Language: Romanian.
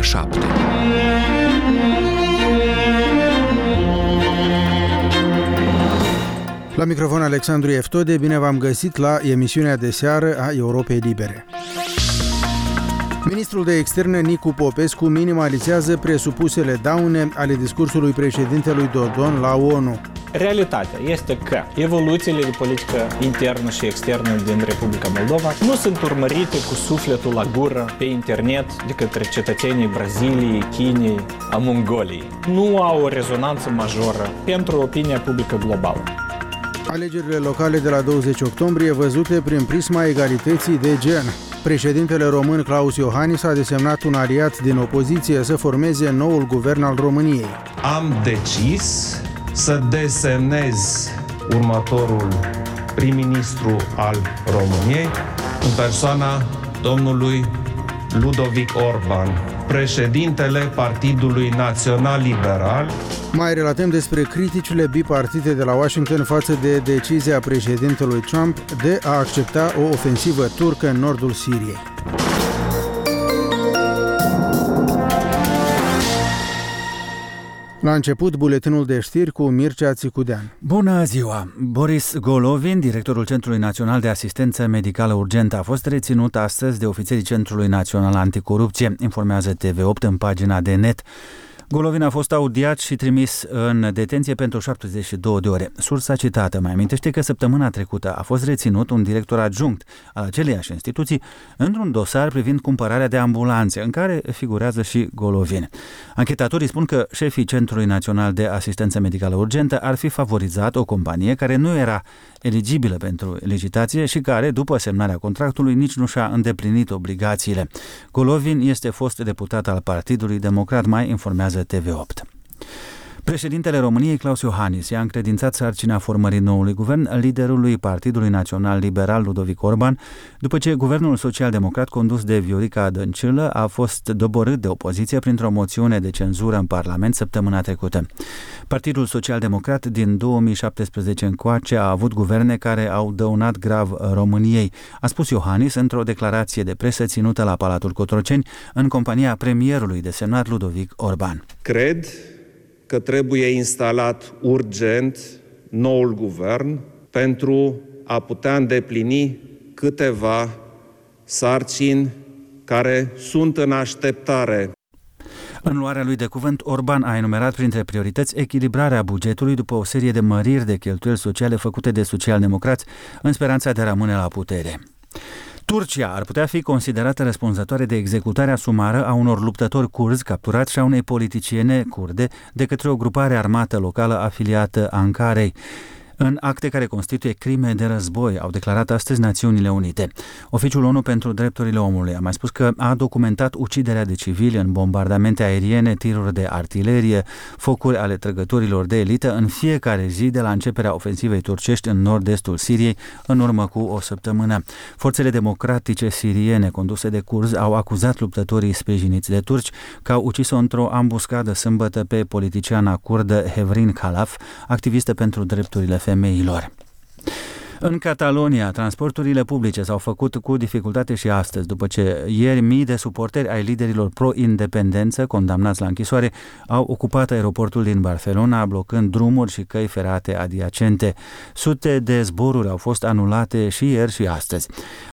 7. La microfon Alexandru Eftode, bine v-am găsit la emisiunea de seară a Europei Libere. Ministrul de Externe Nicu Popescu minimalizează presupusele daune ale discursului președintelui Dodon la ONU. Realitatea este că evoluțiile de politică internă și externă din Republica Moldova nu sunt urmărite cu sufletul la gură pe internet de către cetățenii Braziliei, Chinei, a Mongoliei. Nu au o rezonanță majoră pentru opinia publică globală. Alegerile locale de la 20 octombrie văzute prin prisma egalității de gen. Președintele român Klaus Iohannis a desemnat un aliat din opoziție să formeze noul guvern al României. Am decis să desemnez următorul prim-ministru al României în persoana domnului Ludovic Orban, președintele Partidului Național Liberal. Mai relatăm despre criticile bipartite de la Washington față de decizia președintelui Trump de a accepta o ofensivă turcă în nordul Siriei. La început, buletinul de știri cu Mircea Țicudean. Bună ziua! Boris Golovin, directorul Centrului Național de Asistență Medicală Urgentă, a fost reținut astăzi de ofițerii Centrului Național Anticorupție, informează TV8 în pagina de net. Golovin a fost audiat și trimis în detenție pentru 72 de ore. Sursa citată mai amintește că săptămâna trecută a fost reținut un director adjunct al aceleiași instituții într-un dosar privind cumpărarea de ambulanțe, în care figurează și Golovin. Anchetatorii spun că șefii Centrului Național de Asistență Medicală Urgentă ar fi favorizat o companie care nu era eligibilă pentru licitație și care, după semnarea contractului, nici nu și-a îndeplinit obligațiile. Golovin este fost deputat al Partidului Democrat, mai informează TV8. Președintele României, Klaus Iohannis, i-a încredințat sarcina formării noului guvern liderului Partidului Național Liberal, Ludovic Orban, după ce guvernul social-democrat condus de Viorica Dăncilă a fost doborât de opoziție printr-o moțiune de cenzură în Parlament săptămâna trecută. Partidul social-democrat din 2017 încoace a avut guverne care au dăunat grav României, a spus Iohannis într-o declarație de presă ținută la Palatul Cotroceni în compania premierului desemnat Ludovic Orban. Cred că trebuie instalat urgent noul guvern pentru a putea îndeplini câteva sarcini care sunt în așteptare. În luarea lui de cuvânt, Orban a enumerat printre priorități echilibrarea bugetului după o serie de măriri de cheltuieli sociale făcute de social-democrați în speranța de a rămâne la putere. Turcia ar putea fi considerată răspunzătoare de executarea sumară a unor luptători kurzi capturați și a unei politiciene kurde de către o grupare armată locală afiliată Ankarei, în acte care constituie crime de război, au declarat astăzi Națiunile Unite. Oficiul ONU pentru Drepturile Omului a mai spus că a documentat uciderea de civili în bombardamente aeriene, tiruri de artilerie, focuri ale trăgătorilor de elită în fiecare zi de la începerea ofensivei turcești în nord-estul Siriei, în urmă cu o săptămână. Forțele democratice siriene conduse de kurzi au acuzat luptătorii sprijiniți de turci că au ucis-o într-o ambuscadă sâmbătă pe politiciana kurdă Hevrin Khalaf, activistă pentru drepturile femeilor. În Catalonia, transporturile publice s-au făcut cu dificultate și astăzi, după ce ieri mii de suporteri ai liderilor pro-independență, condamnați la închisoare, au ocupat aeroportul din Barcelona, blocând drumuri și căi ferate adiacente. Sute de zboruri au fost anulate și ieri și astăzi.